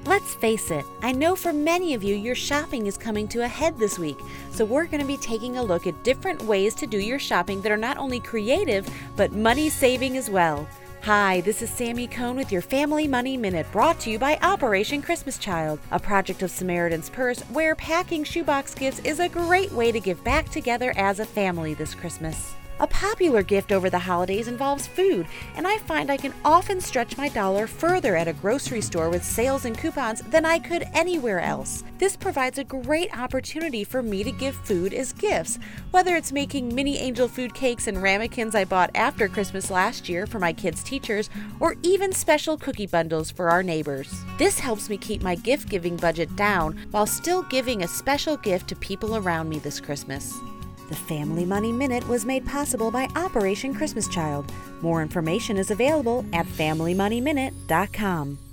Let's face it, I know for many of you, your shopping is coming to a head this week, so we're going to be taking a look at different ways to do your shopping that are not only creative, but money-saving as well. Hi, this is Sammy Cohn with your Family Money Minute, brought to you by Operation Christmas Child, a project of Samaritan's Purse where packing shoebox gifts is a great way to give back together as a family this Christmas. A popular gift over the holidays involves food, and I find I can often stretch my dollar further at a grocery store with sales and coupons than I could anywhere else. This provides a great opportunity for me to give food as gifts, whether it's making mini angel food cakes and ramekins I bought after Christmas last year for my kids' teachers, or even special cookie bundles for our neighbors. This helps me keep my gift-giving budget down while still giving a special gift to people around me this Christmas. The Family Money Minute was made possible by Operation Christmas Child. More information is available at FamilyMoneyMinute.com.